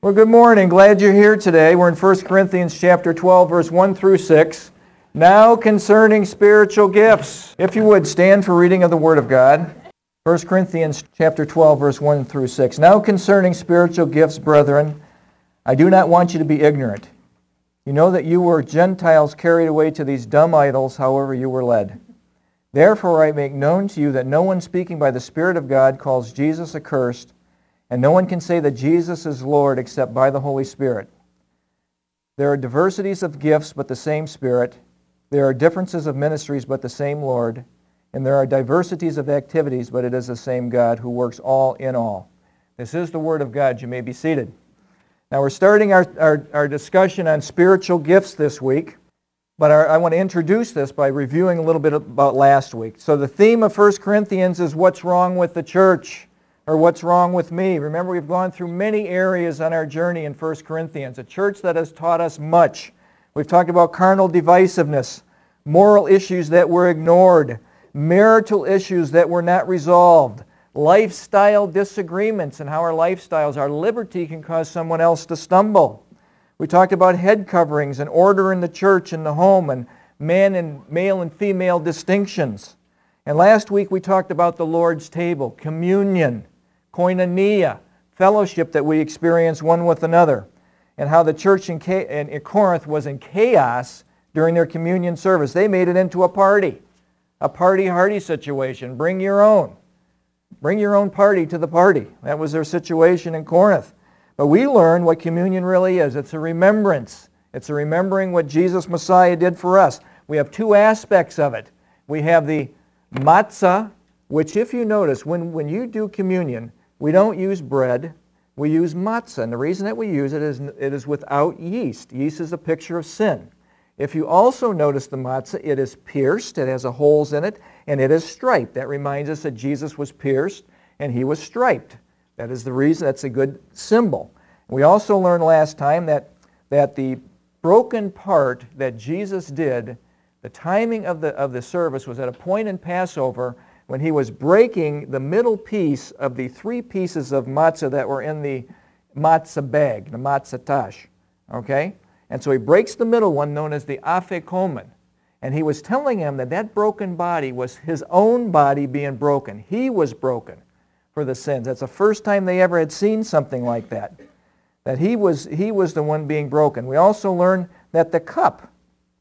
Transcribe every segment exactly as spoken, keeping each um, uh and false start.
Well, good morning. Glad you're here today. We're in First Corinthians chapter twelve, verse one through six. Now concerning spiritual gifts. If you would, stand for reading of the Word of God. First Corinthians chapter twelve, verse one through six. Now concerning spiritual gifts, brethren, I do not want you to be ignorant. You know that you were Gentiles carried away to these dumb idols, however you were led. Therefore I make known to you that no one speaking by the Spirit of God calls Jesus accursed, and no one can say that Jesus is Lord except by the Holy Spirit. There are diversities of gifts, but the same Spirit. There are differences of ministries, but the same Lord. And there are diversities of activities, but it is the same God who works all in all. This is the Word of God. You may be seated. Now we're starting our, our, our discussion on spiritual gifts this week, but our, I want to introduce this by reviewing a little bit about last week. So the theme of First Corinthians is what's wrong with the church, or what's wrong with me. Remember, we've gone through many areas on our journey in First Corinthians, a church that has taught us much. We've talked about carnal divisiveness, moral issues that were ignored, marital issues that were not resolved, lifestyle disagreements and how our lifestyles, our liberty can cause someone else to stumble. We talked about head coverings and order in the church and the home and man and male and female distinctions. And last week we talked about the Lord's table, communion, koinonia, fellowship that we experience one with another, and how the church in Corinth was in chaos during their communion service. They made it into a party, a party-hardy situation. Bring your own. Bring your own party to the party. That was their situation in Corinth. But we learned what communion really is. It's a remembrance. It's a remembering what Jesus Messiah did for us. We have two aspects of it. We have the matzah, which if you notice, when, when you do communion, we don't use bread, we use matzah. And the reason that we use it is it is without yeast. Yeast is a picture of sin. If you also notice the matzah, it is pierced, it has a holes in it, and it is striped. That reminds us that Jesus was pierced and he was striped. That is the reason, that's a good symbol. We also learned last time that, that the broken part that Jesus did, the timing of the, of the service was at a point in Passover when he was breaking the middle piece of the three pieces of matzah that were in the matzah bag, the matzah tash. Okay? And so he breaks the middle one, known as the afikomen. And he was telling him that that broken body was his own body being broken. He was broken for the sins. That's the first time they ever had seen something like that. That he was, he was the one being broken. We also learned that the cup,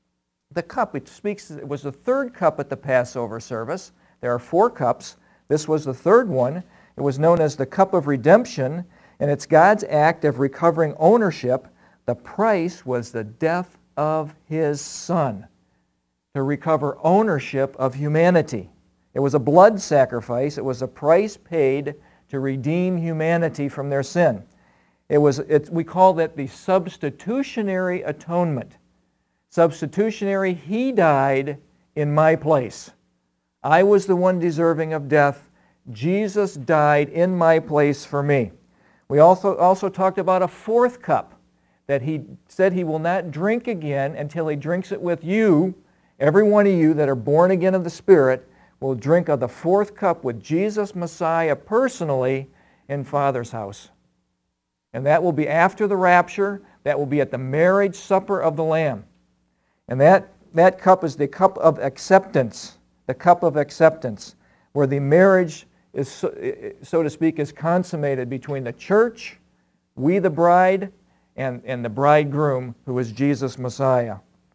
the cup, it speaks, it was the third cup at the Passover service. There are four cups. This was the third one. It was known as the cup of redemption, and it's God's act of recovering ownership. The price was the death of His Son to recover ownership of humanity. It was a blood sacrifice. It was a price paid to redeem humanity from their sin. It was, it, we call that the substitutionary atonement. Substitutionary, He died in my place. I was the one deserving of death. Jesus died in my place for me. We also, also talked about a fourth cup that He said He will not drink again until He drinks it with you. Every one of you that are born again of the Spirit will drink of the fourth cup with Jesus Messiah personally in Father's house. And that will be after the rapture. That will be at the marriage supper of the Lamb. And that, that cup is the cup of acceptance. The cup of acceptance, where the marriage is, so, so to speak, is consummated between the church, we the bride, and, and the bridegroom, who is Jesus Messiah.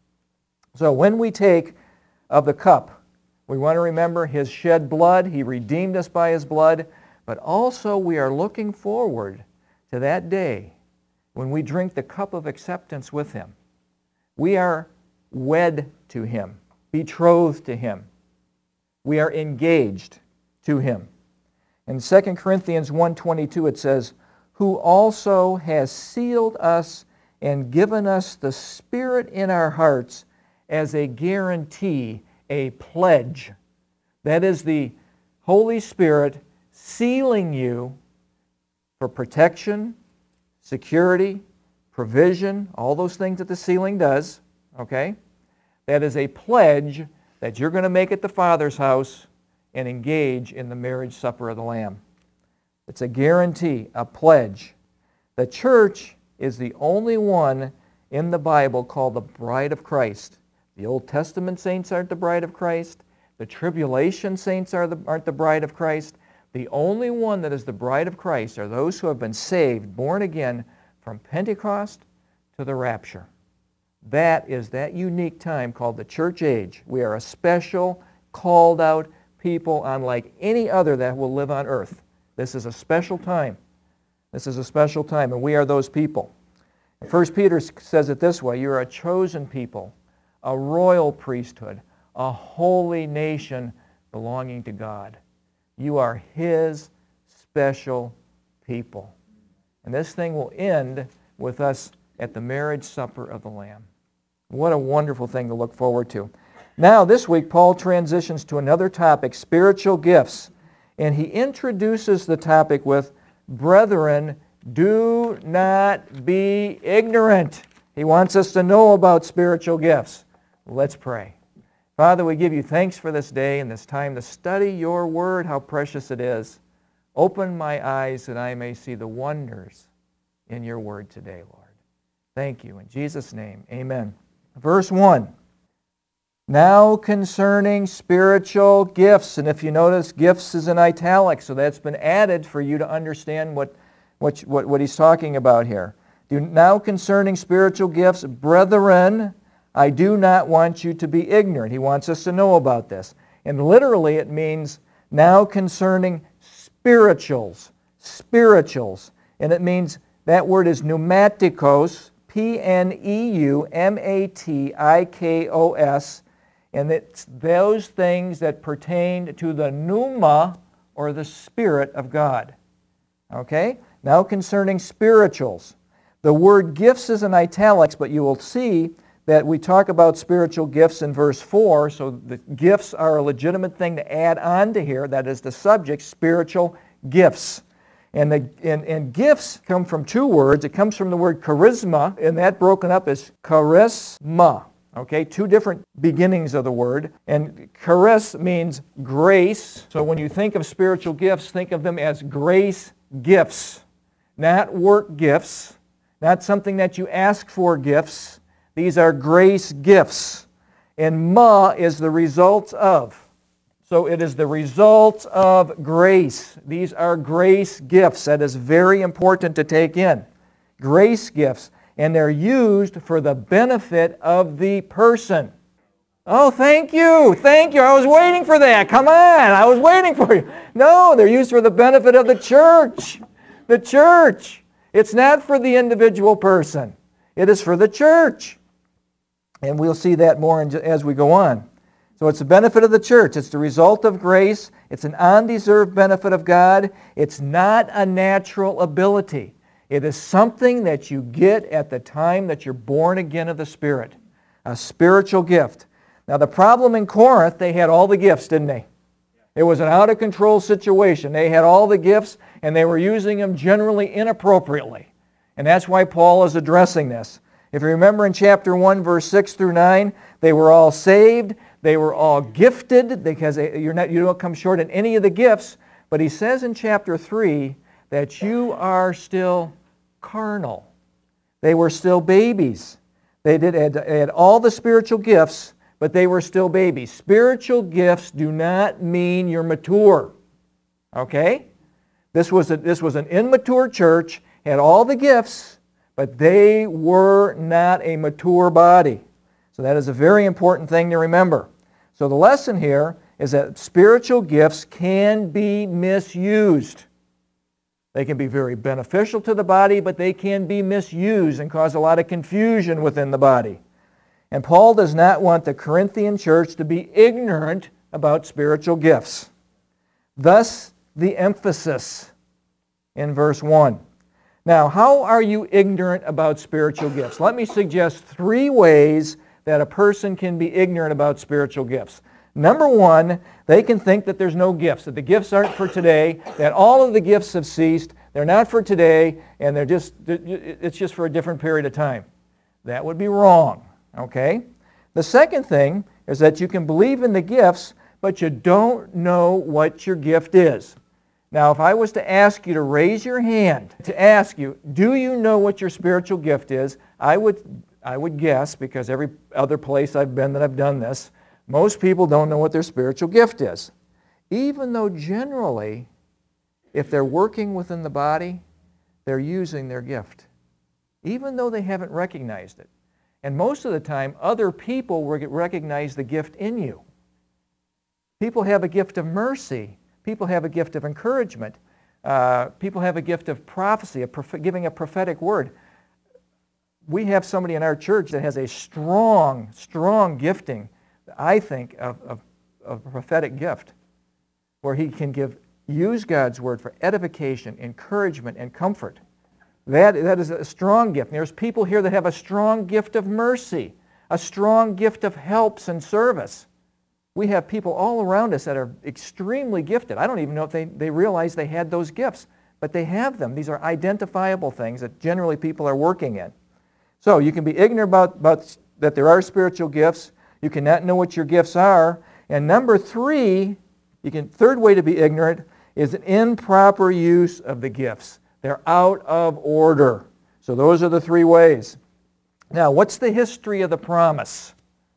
So when we take of the cup, we want to remember His shed blood. He redeemed us by His blood, but also we are looking forward to that day when we drink the cup of acceptance with Him. We are wed to Him, betrothed to Him. We are engaged to Him. In Second Corinthians one twenty-two it says, who also has sealed us and given us the Spirit in our hearts as a guarantee, a pledge. That is the Holy Spirit sealing you for protection, security, provision, all those things that the sealing does, okay? That is a pledge that you're going to make at the Father's house and engage in the marriage supper of the Lamb. It's a guarantee, a pledge. The church is the only one in the Bible called the bride of Christ. The Old Testament saints aren't the bride of Christ. The tribulation saints are the, aren't the bride of Christ. The only one that is the bride of Christ are those who have been saved, born again, from Pentecost to the rapture. That is that unique time called the church age. We are a special, called out people unlike any other that will live on earth. This is a special time. This is a special time, and we are those people. First Peter says it this way: you are a chosen people, a royal priesthood, a holy nation belonging to God. You are His special people. And this thing will end with us at the marriage supper of the Lamb. What a wonderful thing to look forward to. Now, this week, Paul transitions to another topic, spiritual gifts. And he introduces the topic with, brethren, do not be ignorant. He wants us to know about spiritual gifts. Let's pray. Father, we give you thanks for this day and this time to study your word, how precious it is. Open my eyes that I may see the wonders in your word today, Lord. Thank you. In Jesus' name, amen. Verse one. Now concerning spiritual gifts. And if you notice, gifts is in italics, so that's been added for you to understand what, what, what, what he's talking about here. Now concerning spiritual gifts, brethren, I do not want you to be ignorant. He wants us to know about this. And literally it means now concerning spirituals. Spirituals. And it means, that word is pneumatikos, P N E U M A T I K O S. And it's those things that pertain to the pneuma, or the Spirit of God. Okay? Now concerning spirituals. The word gifts is in italics, but you will see that we talk about spiritual gifts in verse four, so the gifts are a legitimate thing to add on to here. That is the subject, spiritual gifts. And, the, and, and gifts come from two words. It comes from the word charisma, and that broken up is charisma. Okay, two different beginnings of the word. And charis means grace. So when you think of spiritual gifts, think of them as grace gifts, not work gifts, not something that you ask for gifts. These are grace gifts. And ma is the result of. So it is the result of grace. These are grace gifts. That is very important to take in. Grace gifts. And they're used for the benefit of the person. Oh, thank you. Thank you. I was waiting for that. Come on. I was waiting for you. No, they're used for the benefit of the church. The church. It's not for the individual person. It is for the church. And we'll see that more as we go on. So it's the benefit of the church. It's the result of grace. It's an undeserved benefit of God. It's not a natural ability. It is something that you get at the time that you're born again of the Spirit. A spiritual gift. Now the problem in Corinth, they had all the gifts, didn't they? It was an out-of-control situation. They had all the gifts, and they were using them generally inappropriately. And that's why Paul is addressing this. If you remember in chapter one, verse six through nine, they were all saved. They were all gifted, because you're not, you don't come short in any of the gifts. But he says in chapter three that you are still carnal. They were still babies. They did had, had all the spiritual gifts, but they were still babies. Spiritual gifts do not mean you're mature. Okay? This was, a, this was an immature church, had all the gifts, but they were not a mature body. So that is a very important thing to remember. So the lesson here is that spiritual gifts can be misused. They can be very beneficial to the body, but they can be misused and cause a lot of confusion within the body. And Paul does not want the Corinthian church to be ignorant about spiritual gifts. Thus, the emphasis in verse one. Now, how are you ignorant about spiritual gifts? Let me suggest three ways that a person can be ignorant about spiritual gifts. Number one, they can think that there's no gifts, that the gifts aren't for today, that all of the gifts have ceased, they're not for today, and they're just, it's just for a different period of time. That would be wrong, okay? The second thing is that you can believe in the gifts, but you don't know what your gift is. Now, if I was to ask you to raise your hand, to ask you, do you know what your spiritual gift is? I would, I would guess, because every other place I've been that I've done this, most people don't know what their spiritual gift is. Even though generally, if they're working within the body, they're using their gift. Even though they haven't recognized it. And most of the time, other people will recognize the gift in you. People have a gift of mercy. People have a gift of encouragement. Uh, people have a gift of prophecy, a prof- giving a prophetic word. We have somebody in our church that has a strong, strong gifting, I think, of, of, of a prophetic gift, where he can give, use God's word for edification, encouragement, and comfort. That, that is a strong gift. And there's people here that have a strong gift of mercy, a strong gift of helps and service. We have people all around us that are extremely gifted. I don't even know if they, they realize they had those gifts, but they have them. These are identifiable things that generally people are working in. So you can be ignorant about, about that there are spiritual gifts. You cannot know what your gifts are. And number three, you can, third way to be ignorant is an improper use of the gifts. They're out of order. So those are the three ways. Now, what's the history of the promise?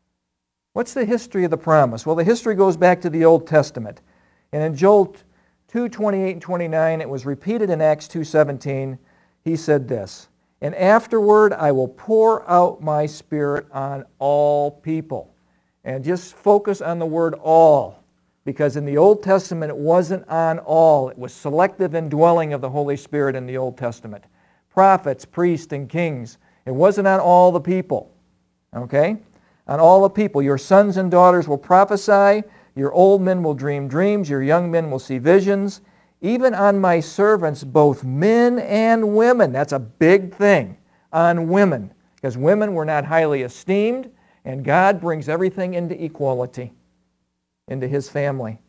What's the history of the promise? Well, the history goes back to the Old Testament. And in Joel two twenty-eight and twenty-nine, it was repeated in Acts two seventeen. He said this, "And afterward I will pour out my Spirit on all people." And just focus on the word all, because in the Old Testament it wasn't on all. It was selective indwelling of the Holy Spirit in the Old Testament. Prophets, priests, and kings. It wasn't on all the people. Okay? On all the people. Your sons and daughters will prophesy, your old men will dream dreams, your young men will see visions. Even on my servants, both men and women. That's a big thing. On women. Because women were not highly esteemed, and God brings everything into equality, into His family.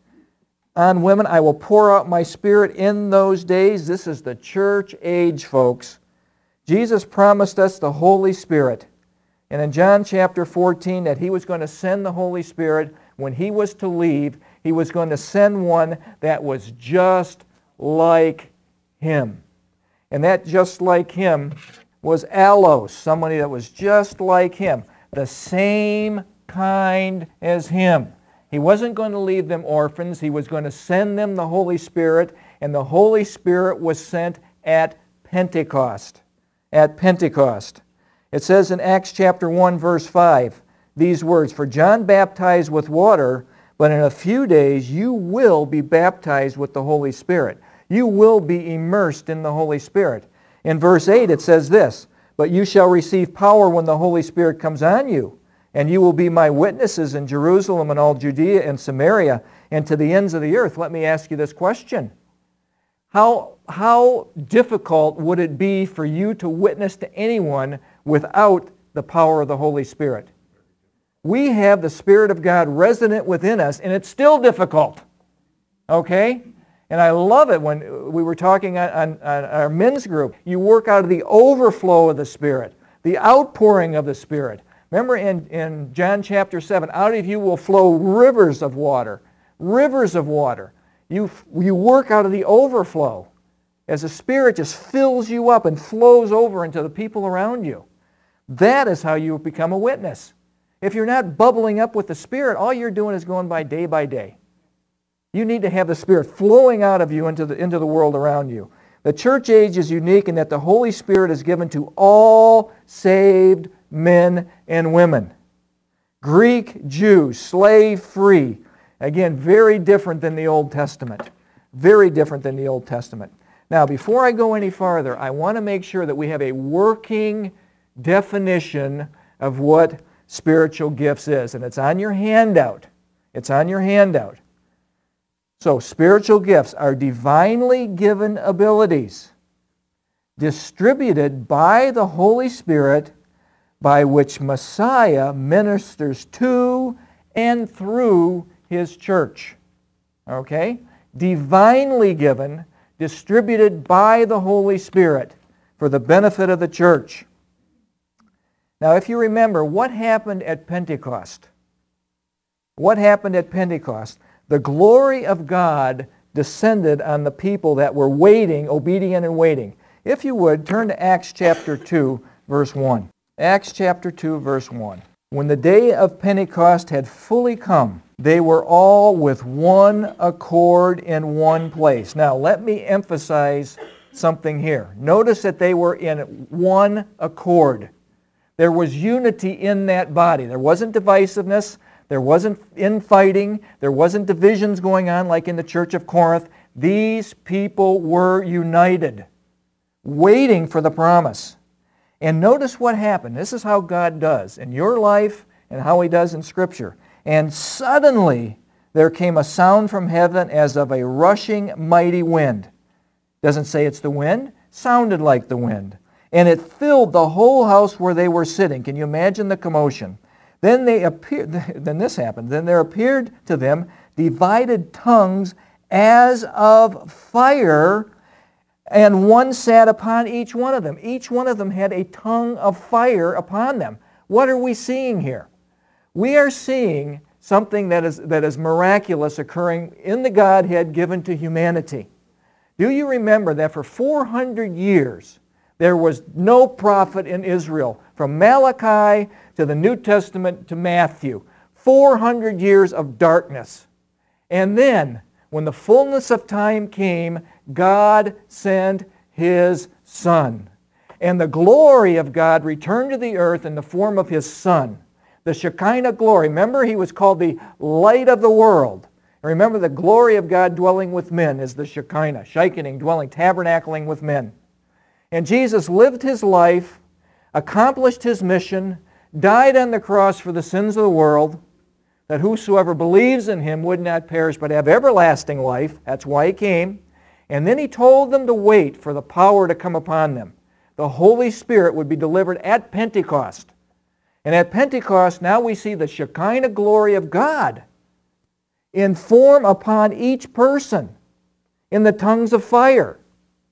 On women I will pour out my Spirit in those days. This is the church age, folks. Jesus promised us the Holy Spirit. And in John chapter fourteen, that He was going to send the Holy Spirit when He was to leave. He was going to send one that was just like Him. And that just like Him was allos, somebody that was just like Him, the same kind as Him. He wasn't going to leave them orphans. He was going to send them the Holy Spirit, and the Holy Spirit was sent at Pentecost. At Pentecost. It says in Acts chapter one, verse five, these words, "For John baptized with water, but in a few days you will be baptized with the Holy Spirit." You will be immersed in the Holy Spirit. In verse eight it says this, "But you shall receive power when the Holy Spirit comes on you, and you will be my witnesses in Jerusalem and all Judea and Samaria and to the ends of the earth." Let me ask you this question. How, how difficult would it be for you to witness to anyone without the power of the Holy Spirit? We have the Spirit of God resident within us, and it's still difficult. Okay? And I love it when we were talking on, on, on our men's group. You work out of the overflow of the Spirit, the outpouring of the Spirit. Remember in, in John chapter seven, out of you will flow rivers of water. Rivers of water. You, you work out of the overflow as the Spirit just fills you up and flows over into the people around you. That is how you become a witness. If you're not bubbling up with the Spirit, all you're doing is going by day by day. You need to have the Spirit flowing out of you into the, into the world around you. The church age is unique in that the Holy Spirit is given to all saved men and women. Greek, Jew, slave, free. Again, very different than the Old Testament. Very different than the Old Testament. Now, before I go any farther, I want to make sure that we have a working definition of what spiritual gifts is. And it's on your handout. It's on your handout. So, spiritual gifts are divinely given abilities distributed by the Holy Spirit by which Messiah ministers to and through His church. Okay? Divinely given, distributed by the Holy Spirit for the benefit of the church. Now, if you remember, what happened at Pentecost? What happened at Pentecost? The glory of God descended on the people that were waiting, obedient and waiting. If you would, turn to Acts chapter two, verse one. Acts chapter two, verse one. When the day of Pentecost had fully come, they were all with one accord in one place. Now, let me emphasize something here. Notice that they were in one accord. There was unity in that body. There wasn't divisiveness. There wasn't infighting. There wasn't divisions going on like in the church of Corinth. These people were united, waiting for the promise. And notice what happened. This is how God does in your life and how He does in Scripture. And suddenly there came a sound from heaven as of a rushing mighty wind. Doesn't say it's the wind. Sounded like the wind. And it filled the whole house where they were sitting. Can you imagine the commotion? Then they appeared. Then this happened. Then there appeared to them divided tongues as of fire, and one sat upon each one of them. Each one of them had a tongue of fire upon them. What are we seeing here? We are seeing something that is, that is miraculous occurring in the Godhead given to humanity. Do you remember that for four hundred years there was no prophet in Israel, from Malachi to the New Testament to Matthew? four hundred years of darkness. And then, when the fullness of time came, God sent His Son. And the glory of God returned to the earth in the form of His Son. The Shekinah glory. Remember, He was called the light of the world. And remember, the glory of God dwelling with men is the Shekinah. Shekinah, dwelling, tabernacling with men. And Jesus lived His life, accomplished His mission, died on the cross for the sins of the world, that whosoever believes in Him would not perish but have everlasting life. That's why He came. And then He told them to wait for the power to come upon them. The Holy Spirit would be delivered at Pentecost. And at Pentecost, now we see the Shekinah glory of God in form upon each person in the tongues of fire.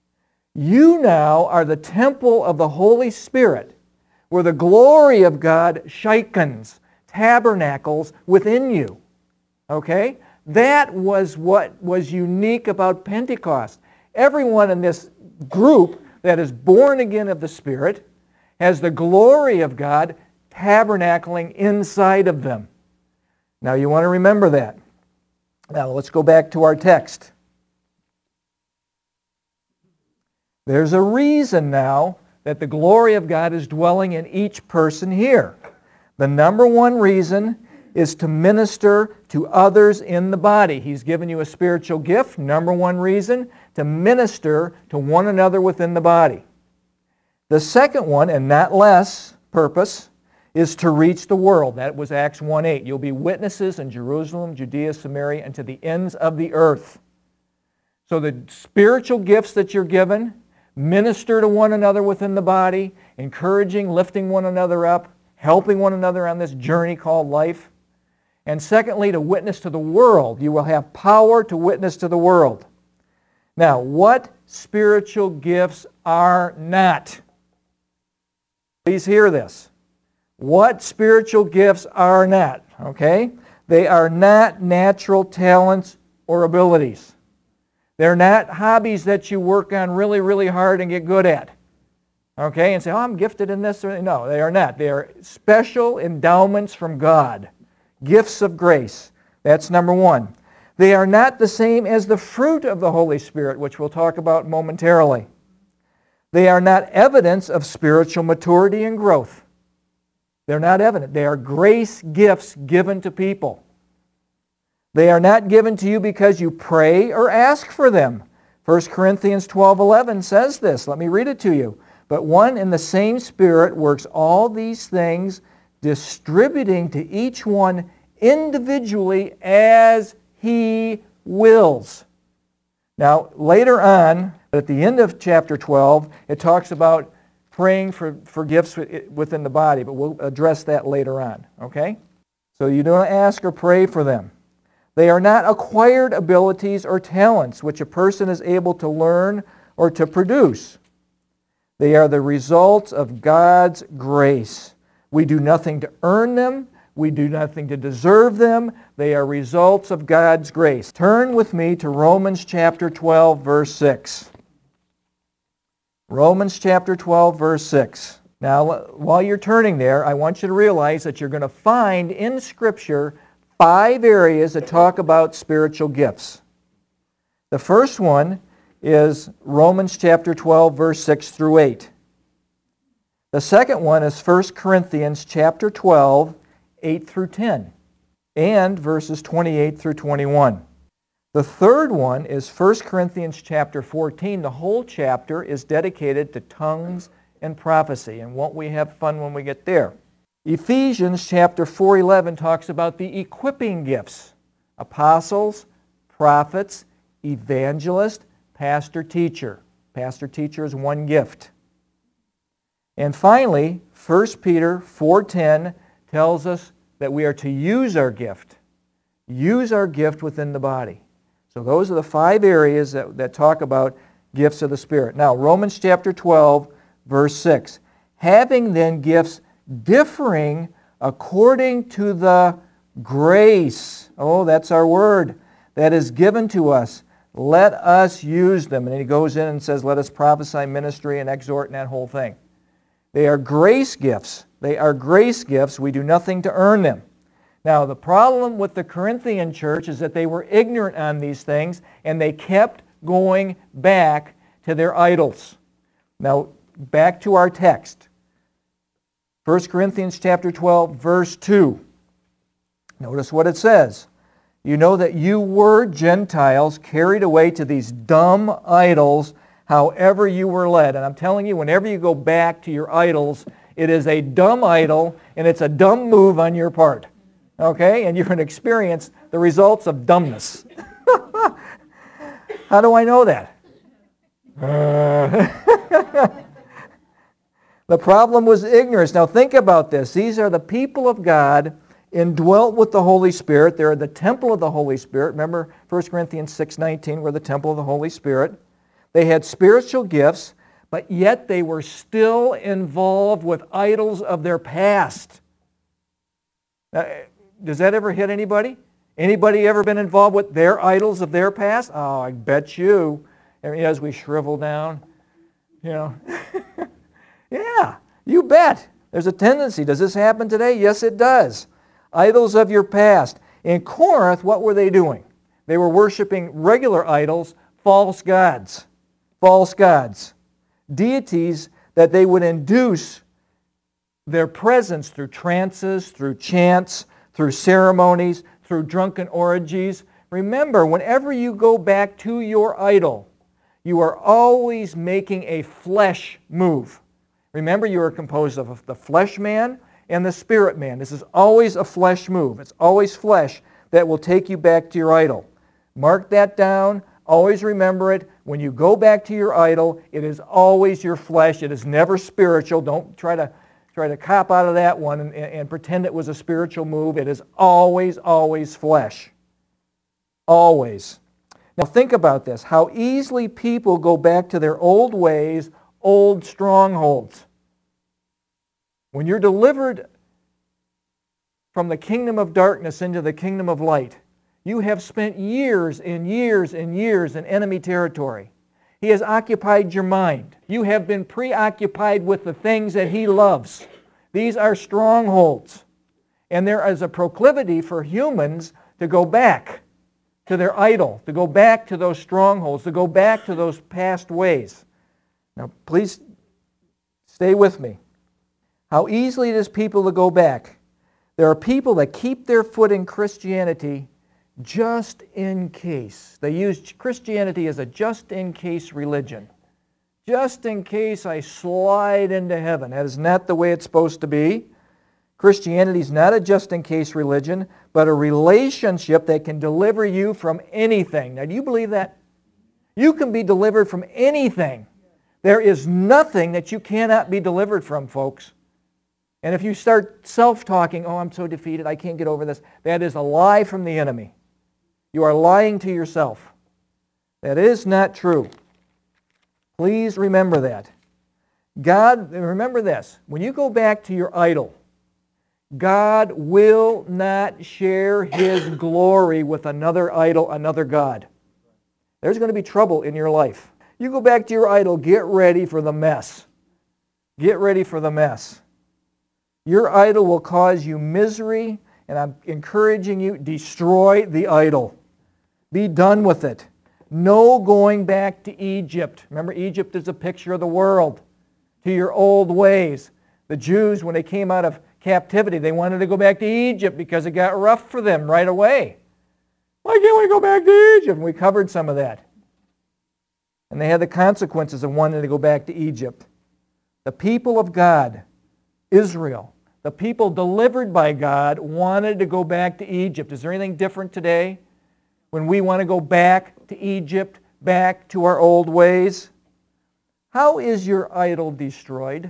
You now are the temple of the Holy Spirit, where the glory of God shikens, tabernacles within you. Okay? That was what was unique about Pentecost. Everyone in this group that is born again of the Spirit has the glory of God tabernacling inside of them. Now you want to remember that. Now let's go back to our text. There's a reason now that the glory of God is dwelling in each person here. The number one reason is to minister to others in the body. He's given you a spiritual gift. Number one reason, to minister to one another within the body. The second one, and not less purpose, is to reach the world. That was Acts one eight. You'll be witnesses in Jerusalem, Judea, Samaria, and to the ends of the earth. So the spiritual gifts that you're given, minister to one another within the body, encouraging, lifting one another up, helping one another on this journey called life. And secondly, to witness to the world. You will have power to witness to the world. Now, what spiritual gifts are not? Please hear this. What spiritual gifts are not? Okay? They are not natural talents or abilities. They're not hobbies that you work on really, really hard and get good at. Okay? And say, oh, I'm gifted in this. No, they are not. They are special endowments from God. Gifts of grace. That's number one. They are not the same as the fruit of the Holy Spirit, which we'll talk about momentarily. They are not evidence of spiritual maturity and growth. They're not evident. They are grace gifts given to people. They are not given to you because you pray or ask for them. First Corinthians twelve eleven says this. Let me read it to you. But one and the same Spirit works all these things, distributing to each one individually as He wills. Now, later on, at the end of chapter twelve, it talks about praying for, for gifts within the body, but we'll address that later on, okay? So you don't ask or pray for them. They are not acquired abilities or talents which a person is able to learn or to produce. They are the results of God's grace. We do nothing to earn them. We do nothing to deserve them. They are results of God's grace. Turn with me to Romans chapter twelve, verse six. Romans chapter twelve, verse six. Now, while you're turning there, I want you to realize that you're going to find in Scripture five areas that talk about spiritual gifts. The first one is Romans chapter twelve, verse six through eight. The second one is First Corinthians chapter twelve, eight through ten, and verses twenty-eight through twenty-one. The third one is First Corinthians chapter fourteen. The whole chapter is dedicated to tongues and prophecy, and won't we have fun when we get there? Ephesians chapter four eleven talks about the equipping gifts: apostles, prophets, evangelist, pastor, teacher. Pastor, teacher is one gift. And finally, First Peter four ten tells us that we are to use our gift. Use our gift within the body. So those are the five areas that, that talk about gifts of the Spirit. Now, Romans chapter twelve, verse six. Having then gifts differing according to the grace. Oh, that's our word. That is given to us. Let us use them. And then he goes in and says, let us prophesy, ministry, and exhort, and that whole thing. They are grace gifts. They are grace gifts. We do nothing to earn them. Now, the problem with the Corinthian church is that they were ignorant on these things, and they kept going back to their idols. Now, back to our text. First Corinthians chapter twelve, verse two. Notice what it says. You know that you were Gentiles carried away to these dumb idols, however you were led. And I'm telling you, whenever you go back to your idols, it is a dumb idol, and it's a dumb move on your part. Okay? And you're going to experience the results of dumbness. How do I know that? Uh, the problem was ignorance. Now think about this. These are the people of God indwelt with the Holy Spirit. They're the temple of the Holy Spirit. Remember First Corinthians six nineteen, we're the temple of the Holy Spirit. They had spiritual gifts, but yet they were still involved with idols of their past. Now, does that ever hit anybody? Anybody ever been involved with their idols of their past? Oh, I bet you. As we shrivel down, you know. Yeah, you bet. There's a tendency. Does this happen today? Yes, it does. Idols of your past. In Corinth, what were they doing? They were worshiping regular idols, false gods. False gods. Deities that they would induce their presence through trances, through chants, through ceremonies, through drunken orgies. Remember, whenever you go back to your idol, you are always making a flesh move. Remember, you are composed of the flesh man and the spirit man. This is always a flesh move. It's always flesh that will take you back to your idol. Mark that down. Always remember it. When you go back to your idol, it is always your flesh. It is never spiritual. Don't try to try to cop out of that one and, and pretend it was a spiritual move. It is always, always flesh. Always. Now think about this. How easily people go back to their old ways, old strongholds. When you're delivered from the kingdom of darkness into the kingdom of light, you have spent years and years and years in enemy territory. He has occupied your mind. You have been preoccupied with the things that he loves. These are strongholds. And there is a proclivity for humans to go back to their idol, to go back to those strongholds, to go back to those past ways. Now, please stay with me. How easily it is people to go back. There are people that keep their foot in Christianity just in case. They use Christianity as a just-in-case religion. Just in case I slide into heaven. That is not the way it's supposed to be. Christianity is not a just-in-case religion, but a relationship that can deliver you from anything. Now, do you believe that? You can be delivered from anything. There is nothing that you cannot be delivered from, folks. And if you start self-talking, oh, I'm so defeated, I can't get over this, that is a lie from the enemy. You are lying to yourself. That is not true. Please remember that. God, remember this, when you go back to your idol, God will not share His glory with another idol, another god. There's going to be trouble in your life. You go back to your idol, get ready for the mess. Get ready for the mess. Your idol will cause you misery, and I'm encouraging you, destroy the idol. Be done with it. No going back to Egypt. Remember, Egypt is a picture of the world. To your old ways. The Jews, when they came out of captivity, they wanted to go back to Egypt because it got rough for them right away. Why can't we go back to Egypt? And we covered some of that. And they had the consequences of wanting to go back to Egypt. The people of God, Israel, the people delivered by God, wanted to go back to Egypt. Is there anything different today when we want to go back to Egypt, back to our old ways? How is your idol destroyed?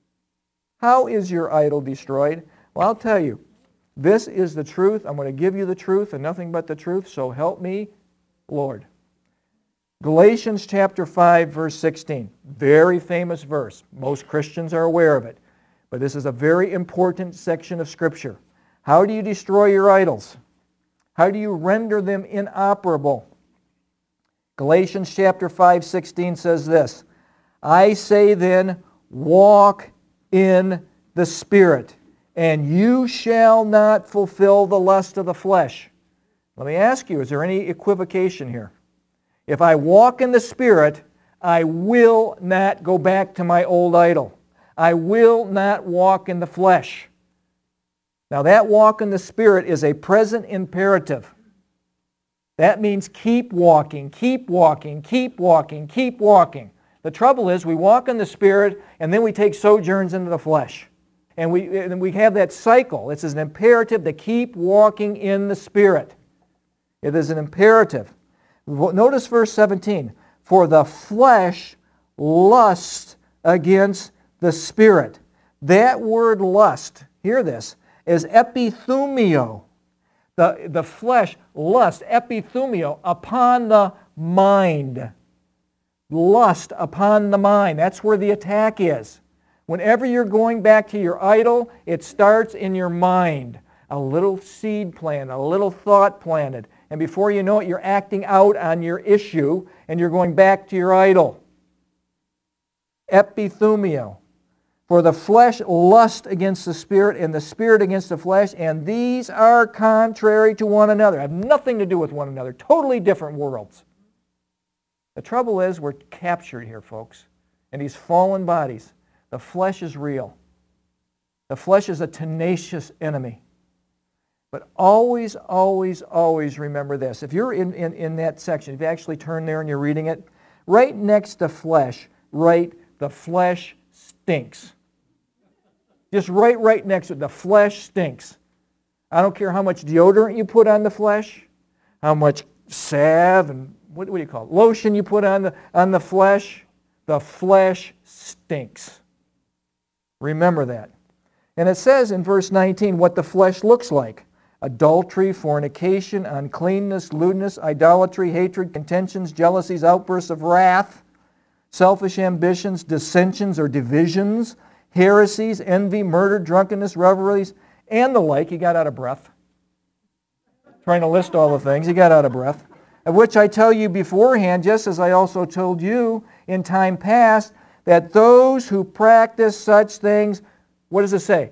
How is your idol destroyed? Well, I'll tell you. This is the truth. I'm going to give you the truth and nothing but the truth, so help me, Lord. Galatians chapter five, verse sixteen. Very famous verse. Most Christians are aware of it. But this is a very important section of Scripture. How do you destroy your idols? How do you render them inoperable? Galatians chapter five, sixteen says this, I say then, walk in the Spirit, and you shall not fulfill the lust of the flesh. Let me ask you, is there any equivocation here? If I walk in the Spirit, I will not go back to my old idol. I will not walk in the flesh. Now that walk in the Spirit is a present imperative. That means keep walking, keep walking, keep walking, keep walking. The trouble is we walk in the Spirit and then we take sojourns into the flesh. And we, and we have that cycle. It's an imperative to keep walking in the Spirit. It is an imperative. Notice verse seventeen. For the flesh lusts against the Spirit. That word lust, hear this, is epithumio. The, the flesh lust, epithumio, upon the mind. Lust upon the mind. That's where the attack is. Whenever you're going back to your idol, it starts in your mind. A little seed planted, a little thought planted. And before you know it, you're acting out on your issue and you're going back to your idol. Epithumio. For the flesh lusts against the Spirit and the Spirit against the flesh, and these are contrary to one another. Have nothing to do with one another. Totally different worlds. The trouble is we're captured here, folks, in these fallen bodies. The flesh is real. The flesh is a tenacious enemy. But always, always, always remember this. If you're in, in, in that section, if you actually turn there and you're reading it, right next to flesh, write, the flesh stinks. Just right, right next to it, the flesh stinks. I don't care how much deodorant you put on the flesh, how much salve and what, what do you call it? Lotion you put on the, on the flesh, the flesh stinks. Remember that. And it says in verse nineteen what the flesh looks like. Adultery, fornication, uncleanness, lewdness, idolatry, hatred, contentions, jealousies, outbursts of wrath, selfish ambitions, dissensions or divisions, heresies, envy, murder, drunkenness, revelries, and the like. He got out of breath. Trying to list all the things. He got out of breath. Of which I tell you beforehand, just as I also told you in time past, that those who practice such things, what does it say?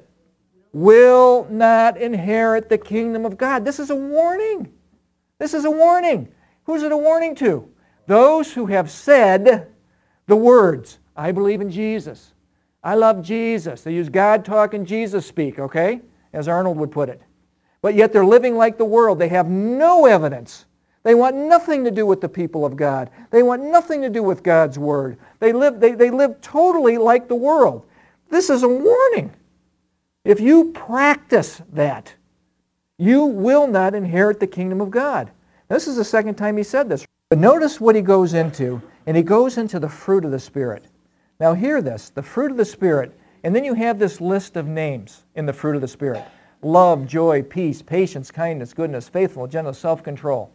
Will not inherit the kingdom of God. This is a warning. This is a warning. Who's it a warning to? Those who have said the words, I believe in Jesus. I love Jesus. They use God talk and Jesus speak, okay? As Arnold would put it. But yet they're living like the world. They have no evidence. They want nothing to do with the people of God. They want nothing to do with God's Word. They live, they, they live totally like the world. This is a warning. If you practice that, you will not inherit the kingdom of God. This is the second time he said this. But notice what he goes into, and he goes into the fruit of the Spirit. Now hear this, the fruit of the Spirit, and then you have this list of names in the fruit of the Spirit. Love, joy, peace, patience, kindness, goodness, faithfulness, gentleness, self-control.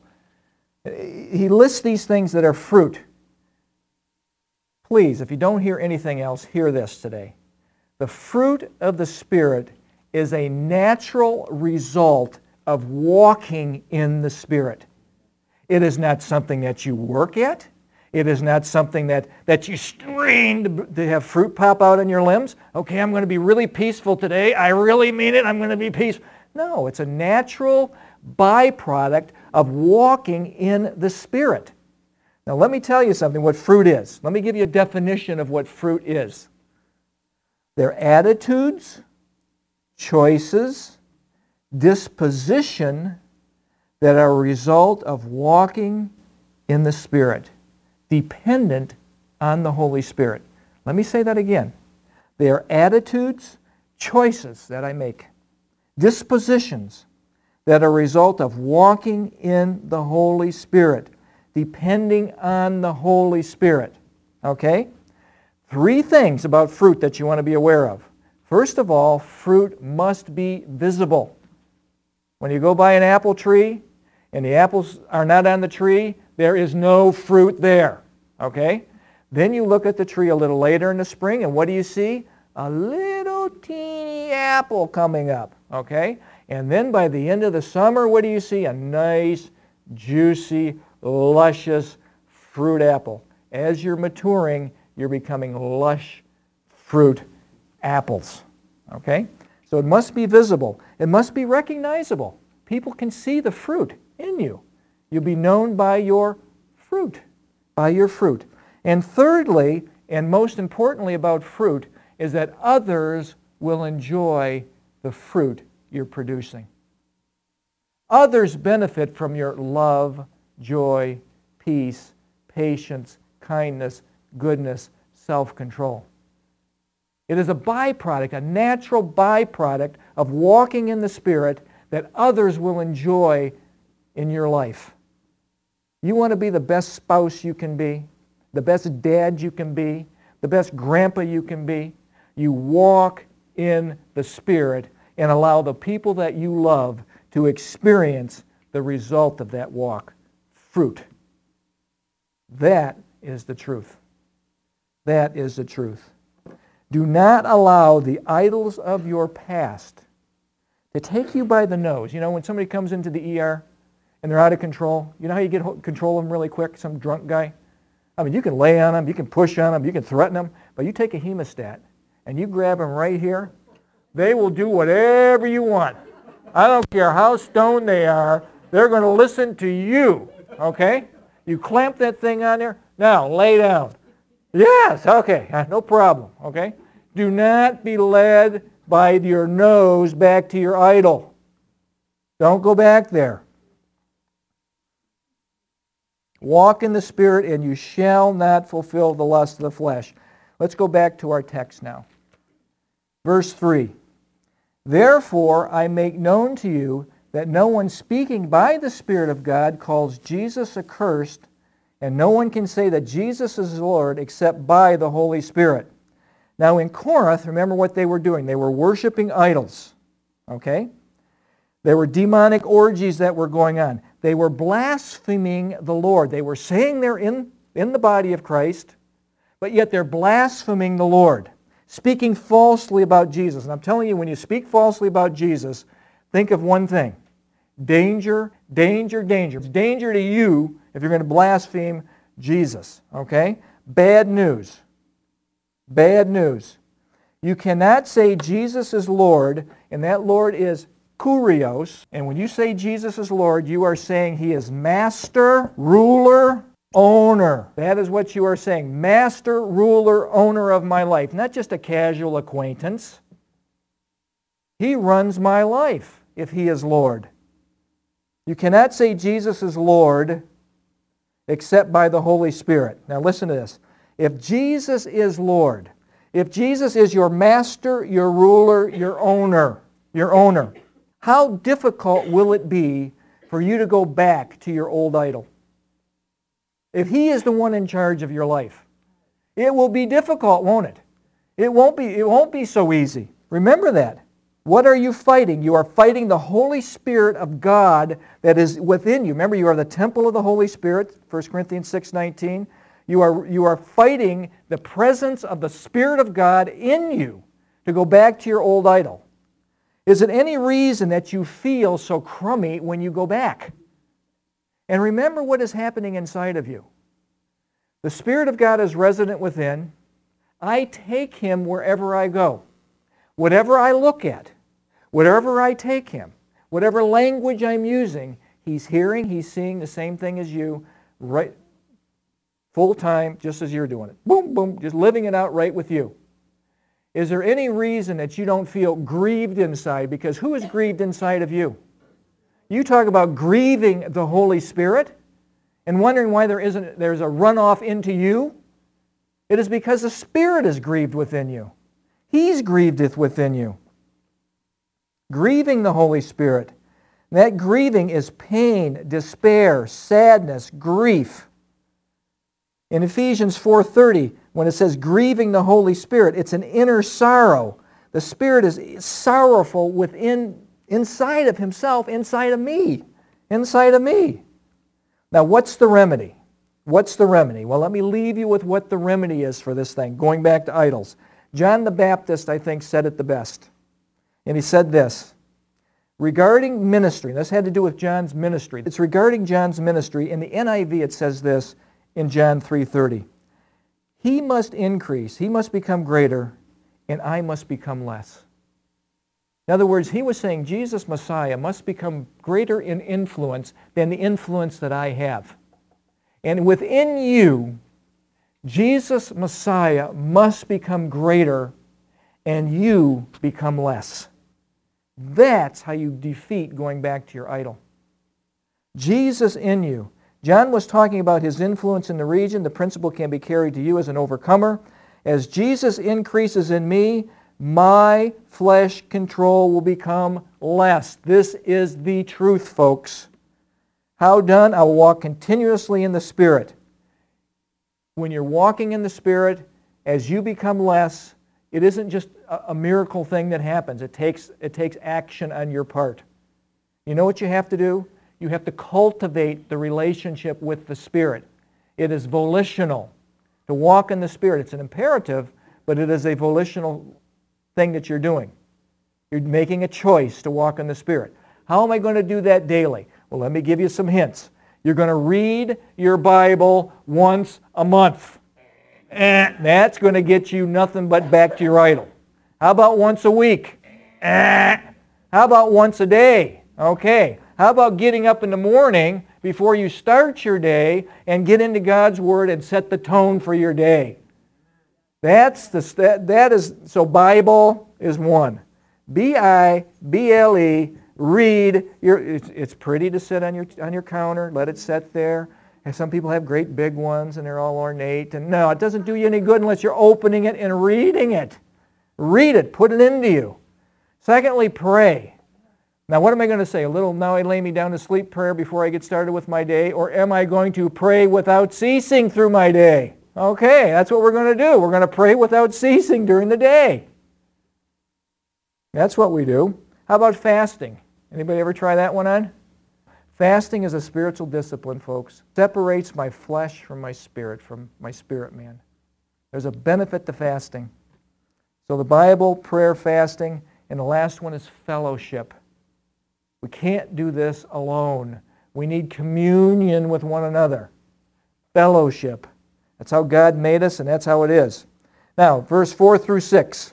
He lists these things that are fruit. Please, if you don't hear anything else, hear this today. The fruit of the Spirit is a natural result of walking in the Spirit. It is not something that you work at. It is not something that, that you strain to, to have fruit pop out on your limbs. Okay, I'm going to be really peaceful today. I really mean it. I'm going to be peaceful. No, it's a natural byproduct of walking in the Spirit. Now let me tell you something, what fruit is. Let me give you a definition of what fruit is. They're attitudes, choices, disposition that are a result of walking in the Spirit, dependent on the Holy Spirit. Let me say that again. They are attitudes, choices that I make, dispositions that are a result of walking in the Holy Spirit, depending on the Holy Spirit. Okay? Three things about fruit that you want to be aware of. First of all, fruit must be visible. When you go by an apple tree and the apples are not on the tree, there is no fruit there. Okay? Then you look at the tree a little later in the spring, and what do you see? A little teeny apple coming up. Okay? And then by the end of the summer, what do you see? A nice, juicy, luscious fruit apple. As you're maturing, you're becoming lush fruit apples. Okay? So it must be visible. It must be recognizable. People can see the fruit in you. You'll be known by your fruit. By your fruit. And thirdly, and most importantly about fruit, is that others will enjoy the fruit you're producing. Others benefit from your love, joy, peace, patience, kindness, goodness, self-control. It is a byproduct, a natural byproduct of walking in the Spirit that others will enjoy in your life. You want to be the best spouse you can be, the best dad you can be, the best grandpa you can be. You walk in the Spirit and allow the people that you love to experience the result of that walk, fruit. That is the truth. That is the truth. Do not allow the idols of your past to take you by the nose. You know, when somebody comes into the E R and they're out of control, you know how you get control of them really quick, some drunk guy? I mean, you can lay on them, you can push on them, you can threaten them, but you take a hemostat and you grab them right here, they will do whatever you want. I don't care how stoned they are, they're going to listen to you, okay? You clamp that thing on there, now lay down. Yes, okay, no problem, okay? Do not be led by your nose back to your idol. Don't go back there. Walk in the Spirit, and you shall not fulfill the lust of the flesh. Let's go back to our text now. Verse three. Therefore I make known to you that no one speaking by the Spirit of God calls Jesus accursed, and no one can say that Jesus is Lord except by the Holy Spirit. Now in Corinth, remember what they were doing. They were worshiping idols. Okay? There were demonic orgies that were going on. They were blaspheming the Lord. They were saying they're in, in the body of Christ, but yet they're blaspheming the Lord, speaking falsely about Jesus. And I'm telling you, when you speak falsely about Jesus, think of one thing. Danger, danger, danger. It's danger to you if you're going to blaspheme Jesus. Okay? Bad news. Bad news. You cannot say Jesus is Lord, and that Lord is Kurios. And when you say Jesus is Lord, you are saying He is master, ruler, owner. That is what you are saying. Master, ruler, owner of my life. Not just a casual acquaintance. He runs my life if He is Lord. You cannot say Jesus is Lord except by the Holy Spirit. Now listen to this. If Jesus is Lord, if Jesus is your master, your ruler, your owner, your owner, how difficult will it be for you to go back to your old idol? If He is the one in charge of your life, it will be difficult, won't it? It won't be, it won't be so easy. Remember that. What are you fighting? You are fighting the Holy Spirit of God that is within you. Remember, you are the temple of the Holy Spirit, First Corinthians six nineteen. You are, you are fighting the presence of the Spirit of God in you to go back to your old idol. Is it any reason that you feel so crummy when you go back? And remember what is happening inside of you. The Spirit of God is resident within. I take Him wherever I go. Whatever I look at, whatever I take Him, whatever language I'm using, He's hearing, He's seeing the same thing as you, right, full time, just as you're doing it. Boom, boom, just living it out right with you. Is there any reason that you don't feel grieved inside? Because who is grieved inside of you? You talk about grieving the Holy Spirit and wondering why there isn't, there's a runoff into you. It is because the Spirit is grieved within you. He's grieved within you. Grieving the Holy Spirit. That grieving is pain, despair, sadness, grief. In Ephesians four thirty, when it says grieving the Holy Spirit, it's an inner sorrow. The Spirit is sorrowful within, inside of Himself, inside of me, inside of me. Now, what's the remedy? What's the remedy? Well, let me leave you with what the remedy is for this thing, going back to idols. John the Baptist, I think, said it the best. And he said this, regarding ministry, this had to do with John's ministry. It's regarding John's ministry. In the N I V, it says this in John three thirty. He must increase, he must become greater, and I must become less. In other words, he was saying Jesus Messiah must become greater in influence than the influence that I have. And within you, Jesus Messiah must become greater and you become less. That's how you defeat going back to your idol. Jesus in you. John was talking about his influence in the region. The principle can be carried to you as an overcomer. As Jesus increases in me, my flesh control will become less. This is the truth, folks. How done? I will walk continuously in the Spirit. When you're walking in the Spirit, as you become less, it isn't just a, a miracle thing that happens. It takes, it takes action on your part. You know what you have to do? You have to cultivate the relationship with the Spirit. It is volitional. To walk in the Spirit, it's an imperative, but it is a volitional thing that you're doing. You're making a choice to walk in the Spirit. How am I going to do that daily? Well, let me give you some hints. You're going to read your Bible once a month. Eh, that's going to get you nothing but back to your idol. How about once a week? Eh. How about once a day? Okay. How about getting up in the morning before you start your day and get into God's Word and set the tone for your day? That's the that, that is so Bible is one. B I B L E, read. Your, it's, it's pretty to sit on your on your counter. Let it sit there. And some people have great big ones and they're all ornate. And no, it doesn't do you any good unless you're opening it and reading it. Read it. Put it into you. Secondly, pray. Now, what am I going to say? A little, now I lay me down to sleep prayer before I get started with my day? Or am I going to pray without ceasing through my day? Okay, that's what we're going to do. We're going to pray without ceasing during the day. That's what we do. How about fasting? Anybody ever try that one on? Fasting is a spiritual discipline, folks. It separates my flesh from my spirit, from my spirit man. There's a benefit to fasting. So the Bible, prayer, fasting, and the last one is fellowship. We can't do this alone. We need communion with one another. Fellowship. That's how God made us, and that's how it is. Now, verse four through six.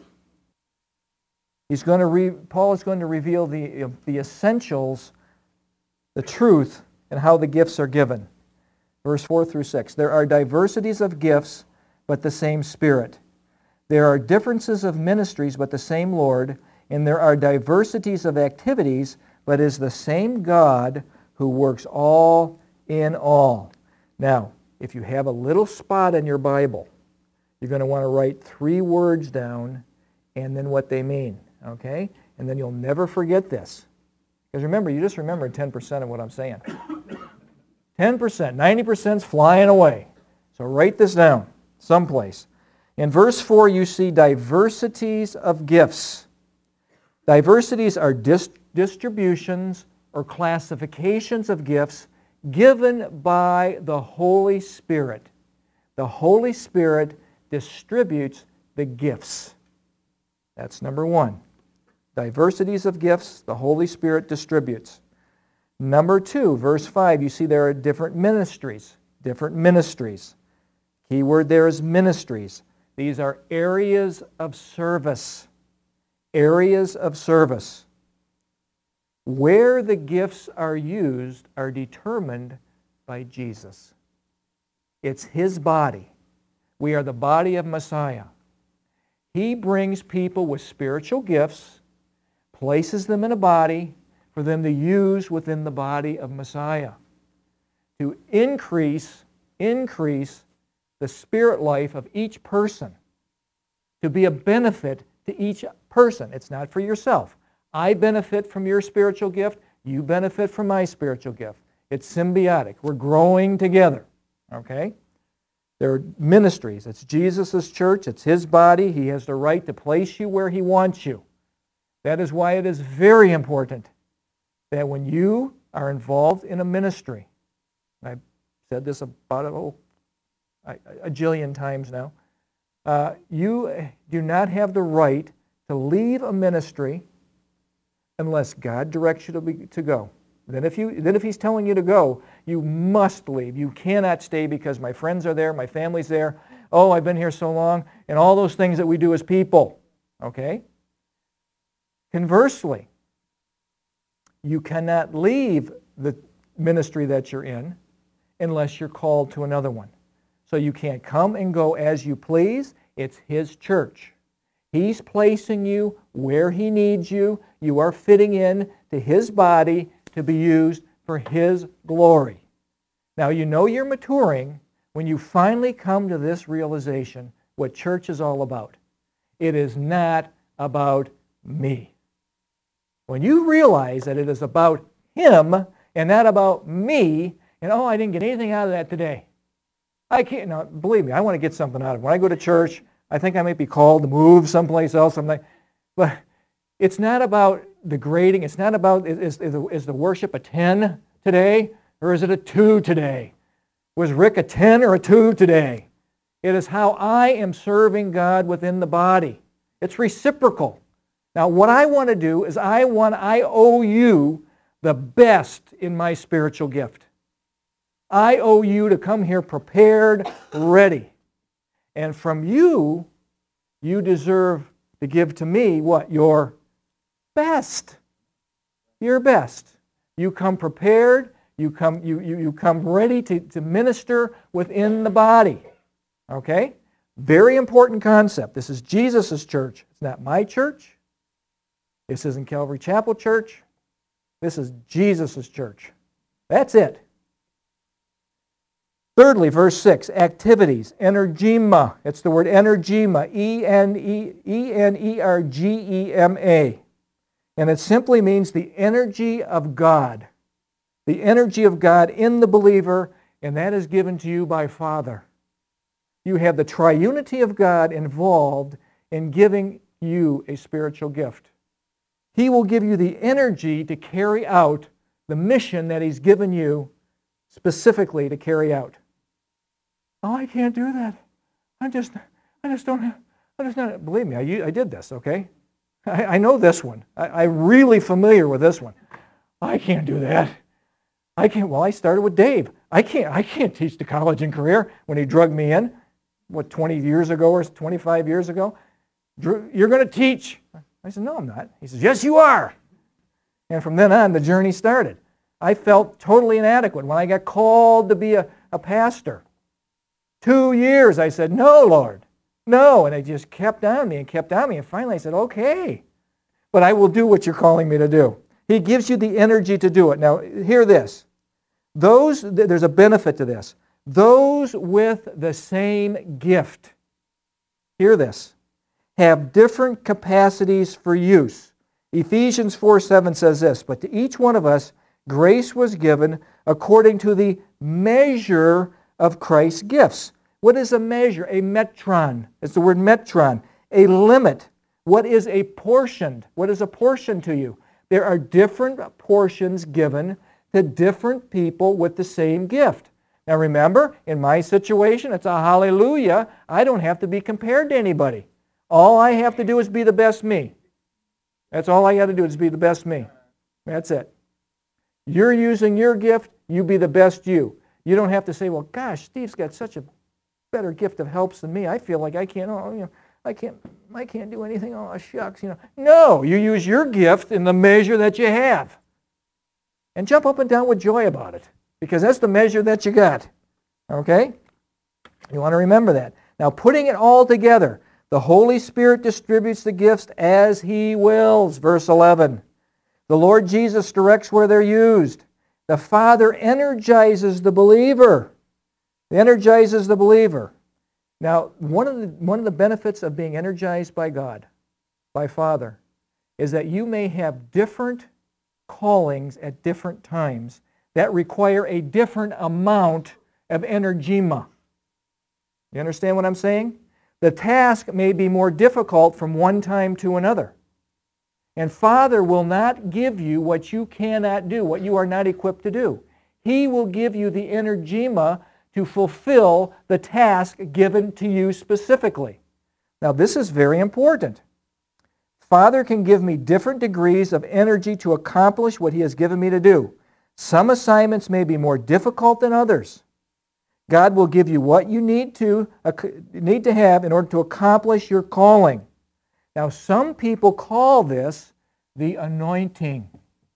He's going to re, Paul is going to reveal the, the essentials, the truth, and how the gifts are given. Verse four through six. There are diversities of gifts, but the same Spirit. There are differences of ministries, but the same Lord. And there are diversities of activities, but is the same God who works all in all. Now, if you have a little spot in your Bible, you're going to want to write three words down and then what they mean, okay? And then you'll never forget this. Because remember, you just remembered ten percent of what I'm saying. ten percent, ninety percent is flying away. So write this down someplace. In verse four, you see diversities of gifts. Diversities are dis- distributions or classifications of gifts given by the Holy Spirit. The Holy Spirit distributes the gifts. That's number one. Diversities of gifts the Holy Spirit distributes. Number two, verse five, you see there are different ministries. Different ministries. Key word there is ministries. These are areas of service. Areas of service. Where the gifts are used are determined by Jesus. It's His body. We are the body of Messiah. He brings people with spiritual gifts, places them in a body for them to use within the body of Messiah to increase, increase the spirit life of each person, to be a benefit to each person. It's not for yourself. I benefit from your spiritual gift. You benefit from my spiritual gift. It's symbiotic. We're growing together. Okay? There are ministries. It's Jesus' church. It's His body. He has the right to place you where He wants you. That is why it is very important that when you are involved in a ministry, I've said this about oh, a, a jillion times now, uh, you do not have the right to leave a ministry unless God directs you to, be, to go. Then if, you, then if He's telling you to go, you must leave. You cannot stay because my friends are there, my family's there, oh, I've been here so long, and all those things that we do as people. Okay? Conversely, you cannot leave the ministry that you're in unless you're called to another one. So you can't come and go as you please. It's His church. He's placing you where He needs you. You are fitting in to His body to be used for His glory. Now you know you're maturing when you finally come to this realization what church is all about. It is not about me. When you realize that it is about Him and not about me, and oh, I didn't get anything out of that today. I can't, now believe me, I want to get something out of it. When I go to church, I think I might be called to move someplace else. I'm like, but it's not about the grading. It's not about, is, is, is the worship a ten today, or is it a two today? Was Rick a ten or a two today? It is how I am serving God within the body. It's reciprocal. Now, what I want to do is I want, I owe you the best in my spiritual gift. I owe you to come here prepared, ready. And from you, you deserve to give to me what? Your best. Your best. You come prepared, you come, you, you, you come ready to, to minister within the body. Okay? Very important concept. This is Jesus' church. It's not my church. This isn't Calvary Chapel Church. This is Jesus' church. That's it. Thirdly, verse six, activities, energema. It's the word energema, E N E R G E M A. And it simply means the energy of God. The energy of God in the believer, and that is given to you by Father. You have the triunity of God involved in giving you a spiritual gift. He will give you the energy to carry out the mission that He's given you specifically to carry out. Oh, I can't do that. I just, I just don't have, I just not, believe me, I, I did this, okay? I, I know this one. I, I'm really familiar with this one. I can't do that. I can't, well, I started with Dave. I can't, I can't teach the college and career when he drugged me in, what, twenty years ago or twenty-five years ago. You're going to teach. I said, no, I'm not. He says, yes, you are. And from then on, the journey started. I felt totally inadequate when I got called to be a, a pastor. Two years, I said, no, Lord, no. And they just kept on me and kept on me. And finally, I said, okay, but I will do what you're calling me to do. He gives you the energy to do it. Now, hear this. Those, there's a benefit to this. Those with the same gift, hear this, have different capacities for use. Ephesians four seven says this, but to each one of us grace was given according to the measure of Christ's gifts. What is a measure? A metron. It's the word metron. A limit. What is a portion? What is a portion to you? There are different portions given to different people with the same gift. Now remember, in my situation, it's a hallelujah. I don't have to be compared to anybody. All I have to do is be the best me. That's all I got to do is be the best me. That's it. You're using your gift, you be the best you. You don't have to say, well, gosh, Steve's got such a better gift of helps than me. I feel like I can't, oh, you know, I can't, I can't do anything. Oh, shucks, you know. No, you use your gift in the measure that you have. And jump up and down with joy about it, because that's the measure that you got. Okay? You want to remember that. Now, putting it all together, the Holy Spirit distributes the gifts as He wills. Verse eleven. The Lord Jesus directs where they're used. The Father energizes the believer. He energizes the believer. Now, one of the, one of the benefits of being energized by God, by Father, is that you may have different callings at different times that require a different amount of energema. You understand what I'm saying? The task may be more difficult from one time to another. And Father will not give you what you cannot do, what you are not equipped to do. He will give you the energema to fulfill the task given to you specifically. Now, this is very important. Father can give me different degrees of energy to accomplish what He has given me to do. Some assignments may be more difficult than others. God will give you what you need to, uh, need to have in order to accomplish your calling. Now, some people call this the anointing.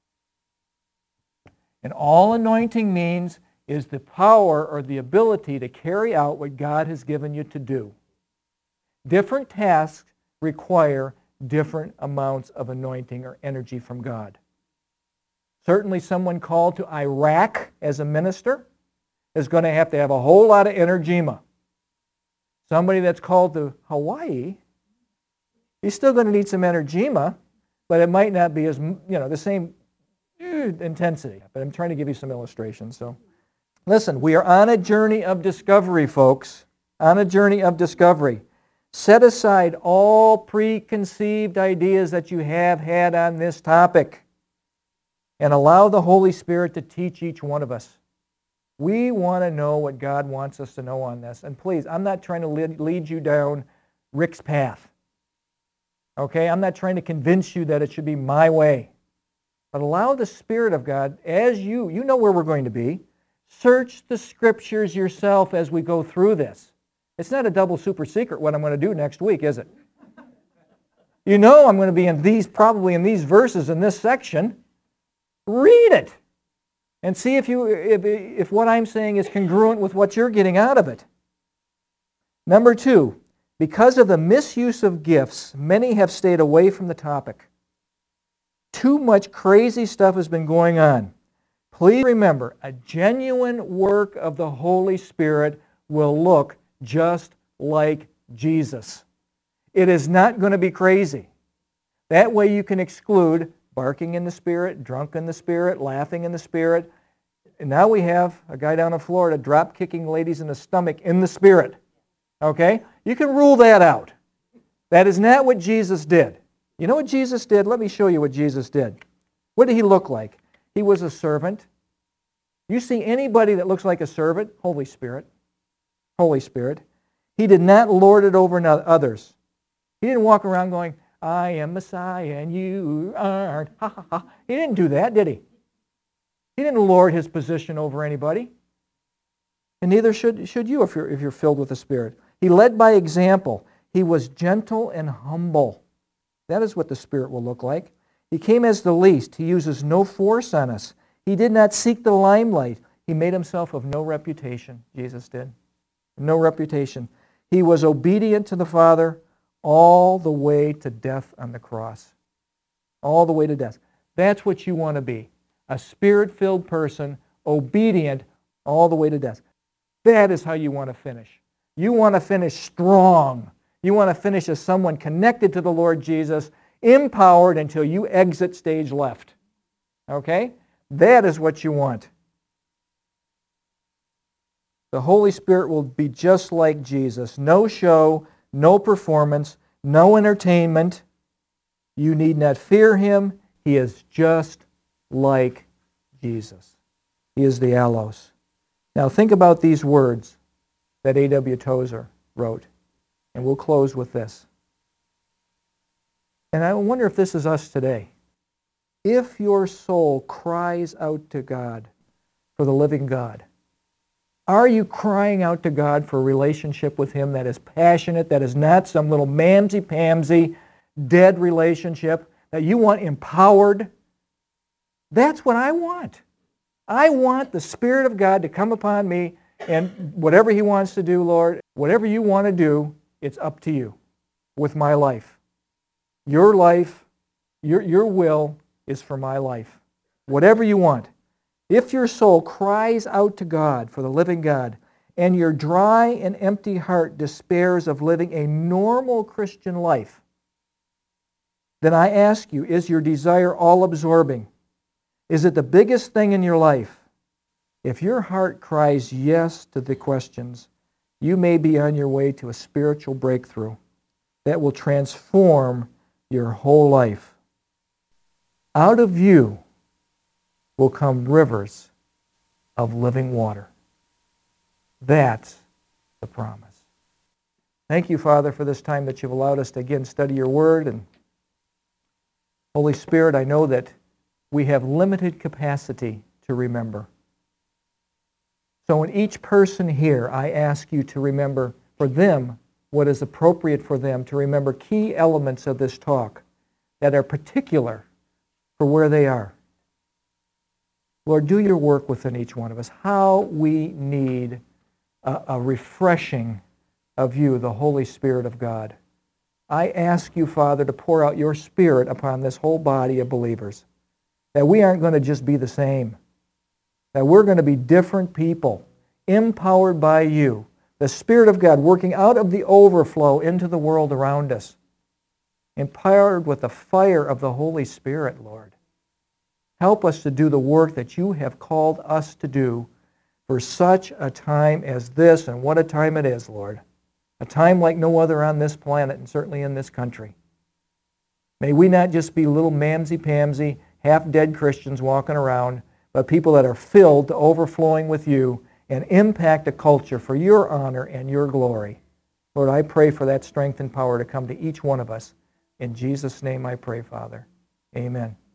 And all anointing means is the power or the ability to carry out what God has given you to do. Different tasks require different amounts of anointing or energy from God. Certainly someone called to Iraq as a minister is going to have to have a whole lot of energema. Somebody that's called to Hawaii, he's still going to need some energema, but it might not be as, you know, the same intensity. But I'm trying to give you some illustrations. So, listen, we are on a journey of discovery, folks. On a journey of discovery. Set aside all preconceived ideas that you have had on this topic and allow the Holy Spirit to teach each one of us. We want to know what God wants us to know on this. And please, I'm not trying to lead, lead you down Rick's path. Okay? I'm not trying to convince you that it should be my way. But allow the Spirit of God, as you, you know where we're going to be, search the Scriptures yourself as we go through this. It's not a double super secret what I'm going to do next week, is it? You know I'm going to be in these, probably in these verses in this section. Read it and see if, you, if, if what I'm saying is congruent with what you're getting out of it. Number two, because of the misuse of gifts, many have stayed away from the topic. Too much crazy stuff has been going on. Please remember, a genuine work of the Holy Spirit will look just like Jesus. It is not going to be crazy. That way you can exclude barking in the Spirit, drunk in the Spirit, laughing in the Spirit. And now we have a guy down in Florida drop-kicking ladies in the stomach in the Spirit. Okay? You can rule that out. That is not what Jesus did. You know what Jesus did? Let me show you what Jesus did. What did He look like? He was a servant. You see anybody that looks like a servant? Holy Spirit. Holy Spirit. He did not lord it over others. He didn't walk around going, I am Messiah and you aren't. Ha, ha, ha. He didn't do that, did he? He didn't lord His position over anybody. And neither should, should you if you're, if you're filled with the Spirit. He led by example. He was gentle and humble. That is what the Spirit will look like. He came as the least. He uses no force on us. He did not seek the limelight. He made Himself of no reputation, Jesus did. No reputation. He was obedient to the Father all the way to death on the cross. All the way to death. That's what you want to be. A Spirit-filled person, obedient all the way to death. That is how you want to finish. You want to finish strong. You want to finish as someone connected to the Lord Jesus, empowered until you exit stage left. Okay? That is what you want. The Holy Spirit will be just like Jesus. No show, no performance, no entertainment. You need not fear Him. He is just like Jesus. He is the allos. Now think about these words that A W Tozer wrote. And we'll close with this. And I wonder if this is us today. If your soul cries out to God for the living God, are you crying out to God for a relationship with Him that is passionate, that is not some little mamsy-pamsy, dead relationship, that you want empowered? That's what I want. I want the Spirit of God to come upon me, and whatever He wants to do, Lord, whatever you want to do, it's up to you with my life. Your life, your, your will is for my life. Whatever you want. If your soul cries out to God for the living God, and your dry and empty heart despairs of living a normal Christian life, then I ask you, is your desire all-absorbing? Is it the biggest thing in your life? If your heart cries yes to the questions, you may be on your way to a spiritual breakthrough that will transform your whole life. Out of you will come rivers of living water. That's the promise. Thank you, Father, for this time that you've allowed us to again study your word. And Holy Spirit, I know that we have limited capacity to remember. So in each person here, I ask you to remember for them what is appropriate for them, to remember key elements of this talk that are particular for where they are. Lord, do your work within each one of us. How we need a, a refreshing of you, the Holy Spirit of God. I ask you, Father, to pour out your Spirit upon this whole body of believers, that we aren't going to just be the same, that we're going to be different people, empowered by you, the Spirit of God working out of the overflow into the world around us, empowered with the fire of the Holy Spirit, Lord. Help us to do the work that you have called us to do for such a time as this, and what a time it is, Lord. A time like no other on this planet, and certainly in this country. May we not just be little mamsy-pamsy, half-dead Christians walking around, but people that are filled to overflowing with you and impact a culture for your honor and your glory. Lord, I pray for that strength and power to come to each one of us. In Jesus' name I pray, Father. Amen.